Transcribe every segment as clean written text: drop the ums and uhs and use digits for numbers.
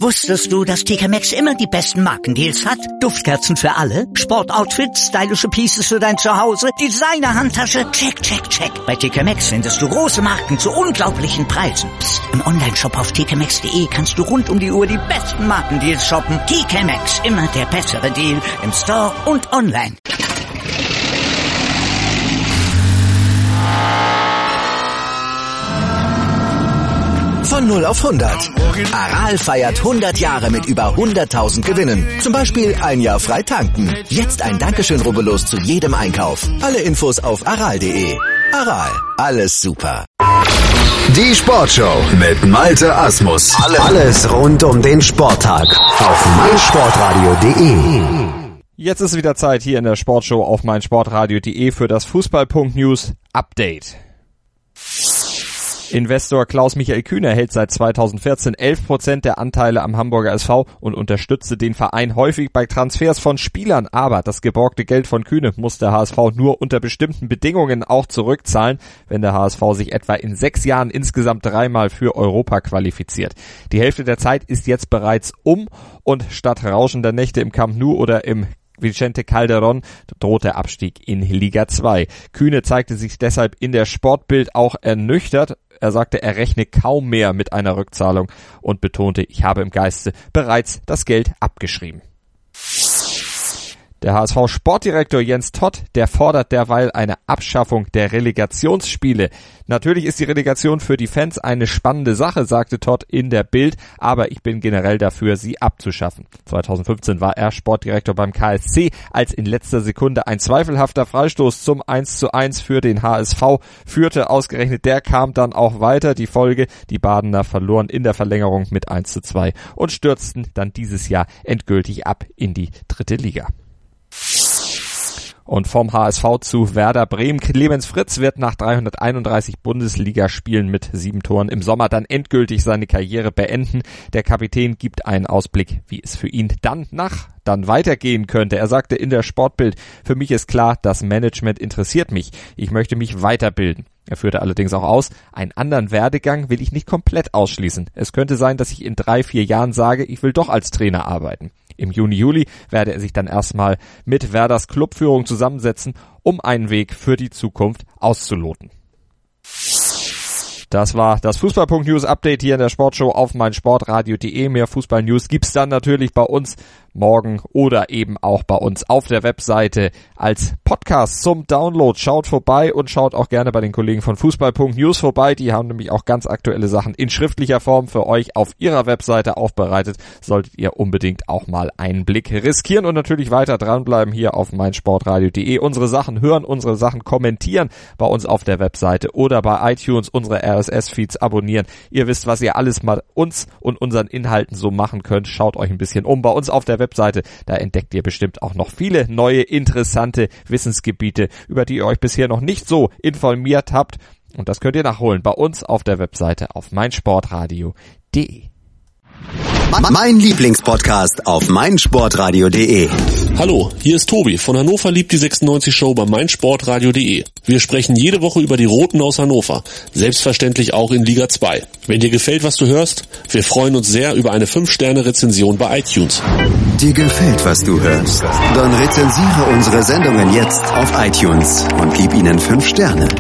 Wusstest du, dass TK Maxx immer die besten Markendeals hat? Duftkerzen für alle, Sportoutfits, stylische Pieces für dein Zuhause, Designer-Handtasche, check, check, check. Bei TK Maxx findest du große Marken zu unglaublichen Preisen. Psst. Im Onlineshop auf tkmaxx.de kannst du rund um die Uhr die besten Markendeals shoppen. TK Maxx, immer der bessere Deal im Store und online. Von 0 auf 100. Aral feiert 100 Jahre mit über 100.000 Gewinnen. Zum Beispiel ein Jahr frei tanken. Jetzt ein Dankeschön, rubbellos zu jedem Einkauf. Alle Infos auf aral.de. Aral, alles super. Die Sportshow mit Malte Asmus. Alles rund um den Sporttag auf meinsportradio.de. Jetzt ist wieder Zeit hier in der Sportshow auf meinsportradio.de für das Fußball.News Update. Investor Klaus-Michael Kühne hält seit 2014 11% der Anteile am Hamburger SV und unterstützte den Verein häufig bei Transfers von Spielern. Aber das geborgte Geld von Kühne muss der HSV nur unter bestimmten Bedingungen auch zurückzahlen, wenn der HSV sich etwa in 6 Jahren insgesamt 3-mal für Europa qualifiziert. Die Hälfte der Zeit ist jetzt bereits um und statt rauschender Nächte im Camp Nou oder im Vicente Calderón droht der Abstieg in Liga 2. Kühne zeigte sich deshalb in der Sportbild auch ernüchtert. Er sagte, er rechne kaum mehr mit einer Rückzahlung und betonte, ich habe im Geiste bereits das Geld abgeschrieben. Der HSV-Sportdirektor Jens Todt, der fordert derweil eine Abschaffung der Relegationsspiele. Natürlich ist die Relegation für die Fans eine spannende Sache, sagte Todt in der Bild, aber ich bin generell dafür, sie abzuschaffen. 2015 war er Sportdirektor beim KSC, als in letzter Sekunde ein zweifelhafter Freistoß zum 1:1 für den HSV führte. Ausgerechnet der kam dann auch weiter. Die Folge, die Badener verloren in der Verlängerung mit 1:2 und stürzten dann dieses Jahr endgültig ab in die 3. Liga. Und vom HSV zu Werder Bremen. Clemens Fritz wird nach 331 Bundesligaspielen mit 7 Toren im Sommer dann endgültig seine Karriere beenden. Der Kapitän gibt einen Ausblick, wie es für ihn dann weitergehen könnte. Er sagte in der Sportbild, für mich ist klar, das Management interessiert mich. Ich möchte mich weiterbilden. Er führte allerdings auch aus, einen anderen Werdegang will ich nicht komplett ausschließen. Es könnte sein, dass ich in 3-4 Jahren sage, ich will doch als Trainer arbeiten. Im Juni, Juli werde er sich dann erstmal mit Werders Clubführung zusammensetzen, um einen Weg für die Zukunft auszuloten. Das war das Fußball.News Update hier in der Sportshow auf meinsportradio.de. Mehr Fußball-News gibt's dann natürlich bei uns morgen oder eben auch bei uns auf der Webseite als Podcast zum Download. Schaut vorbei und schaut auch gerne bei den Kollegen von Fußball.News vorbei. Die haben nämlich auch ganz aktuelle Sachen in schriftlicher Form für euch auf ihrer Webseite aufbereitet. Solltet ihr unbedingt auch mal einen Blick riskieren und natürlich weiter dranbleiben hier auf meinsportradio.de. Unsere Sachen hören, unsere Sachen kommentieren bei uns auf der Webseite oder bei iTunes, unsere RSS-Feeds abonnieren. Ihr wisst, was ihr alles mal uns und unseren Inhalten so machen könnt. Schaut euch ein bisschen um bei uns auf der Webseite. Da entdeckt ihr bestimmt auch noch viele neue, interessante Wissensgebiete, über die ihr euch bisher noch nicht so informiert habt. Und das könnt ihr nachholen bei uns auf der Webseite auf meinsportradio.de. Mein Lieblingspodcast auf meinsportradio.de. Hallo, hier ist Tobi von Hannover liebt die 96 Show bei meinsportradio.de. Wir sprechen jede Woche über die Roten aus Hannover, selbstverständlich auch in Liga 2. Wenn dir gefällt, was du hörst, wir freuen uns sehr über eine 5-Sterne-Rezension bei iTunes. Dir gefällt, was du hörst? Dann rezensiere unsere Sendungen jetzt auf iTunes und gib ihnen 5 Sterne.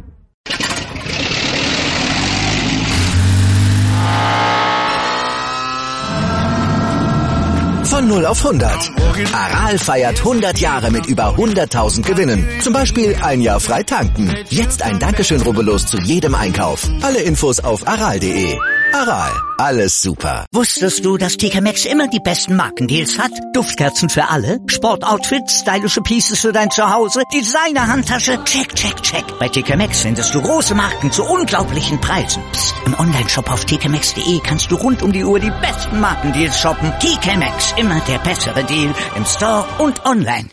Von 0 auf 100. Aral feiert 100 Jahre mit über 100.000 Gewinnen. Zum Beispiel ein Jahr frei tanken. Jetzt ein Dankeschön, rubbellos zu jedem Einkauf. Alle Infos auf aral.de. Aral, alles super. Wusstest du, dass TK Maxx immer die besten Markendeals hat? Duftkerzen für alle, Sportoutfits, stylische Pieces für dein Zuhause, Designer-Handtasche, check, check, check. Bei TK Maxx findest du große Marken zu unglaublichen Preisen. Psst. Im Onlineshop auf tkmaxx.de kannst du rund um die Uhr die besten Markendeals shoppen. TK Maxx, immer der bessere Deal im Store und online.